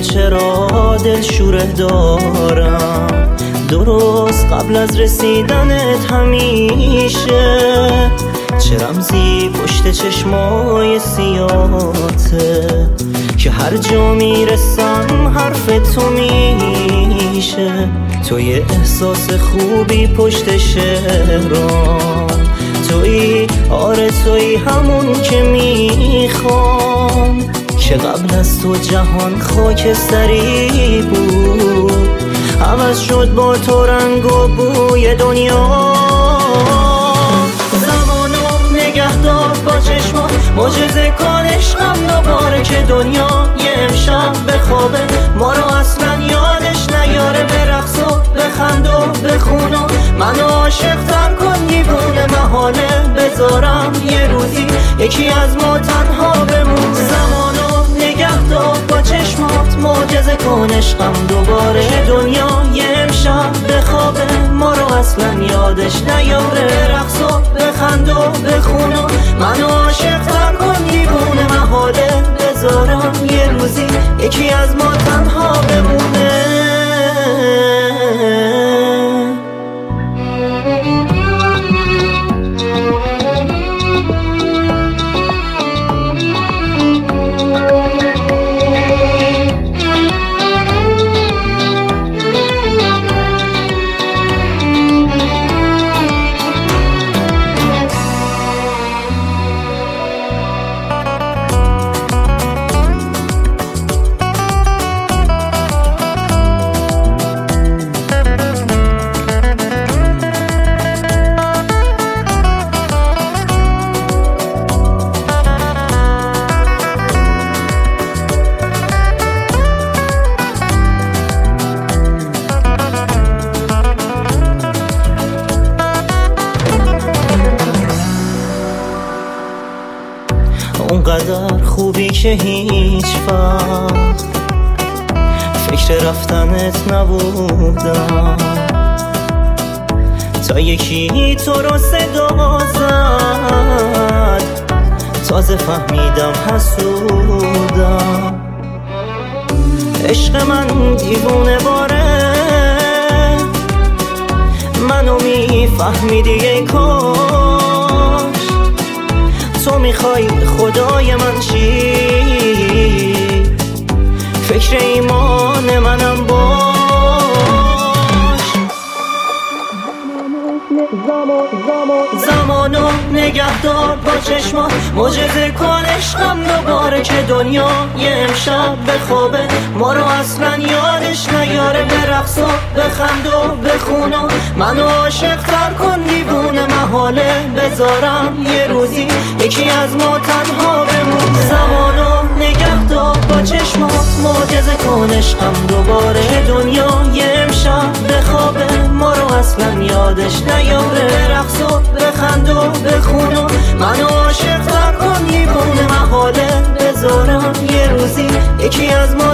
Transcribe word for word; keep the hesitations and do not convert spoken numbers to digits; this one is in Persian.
چرا دل شوره دارم، درست قبل از رسیدنت همیشه چه رمزی پشت چشمای سیاته که هر جا میرسم حرف تو میشه. توی احساس خوبی پشت شعرام، توی آره توی همون که میخوام، که قبل از تو جهان خاکستری بود، عوض شد با تو رنگ و بوی دنیا. زمانو نگه دار با چشمات، معجزه کن عشقم دوباره که دنیا یه امشب بخوابه، ما رو اصلا یادش نیاره، به رقص و بخند و بخون و منو عاشق تر کن دیوونه محاله، بذارم یه روزی یکی از ما تنها بمون. زمانو نگه دار با چشمات، معجزه کن عشقم دوباره که دنیا یه امشب بخوابه، ما رو اصلا یادش نیاره، به رقص و بخند و بخون و منو عاشق تر کن دیوونه محاله، بذارم یه روزی یکی از ما تنها بمونه. اونقدر خوبی که هیچ وقت فکر رفتنت نبودم، تا یکی تو رو صدا زد تازه فهمیدم حسودم. عشق من دیوونه باره، منو میفهمیدی ای کاش، تو میخوای خدای من چی، فکر ایمان منم باش. زمانو نگه دار با چشمات، معجزه کن عشقم دوباره که دنیا یه امشب بخوابه، ما رو اصلا یادش نیاره، به رقص و بخند و بخون و منو عاشق تر کن دیوونه محاله، بذارم یه روزی یکی از ما تنها بمون. زمانو نگه دار با چشمات، معجزه کن عشقم دوباره که دنیا یه امشب بخوابه، ما رو اصلا یادش نیاره، به رقص و بخند و بخون و منو عاشق تر کن دیوونه محاله، بذارم یه روزی یکی از ما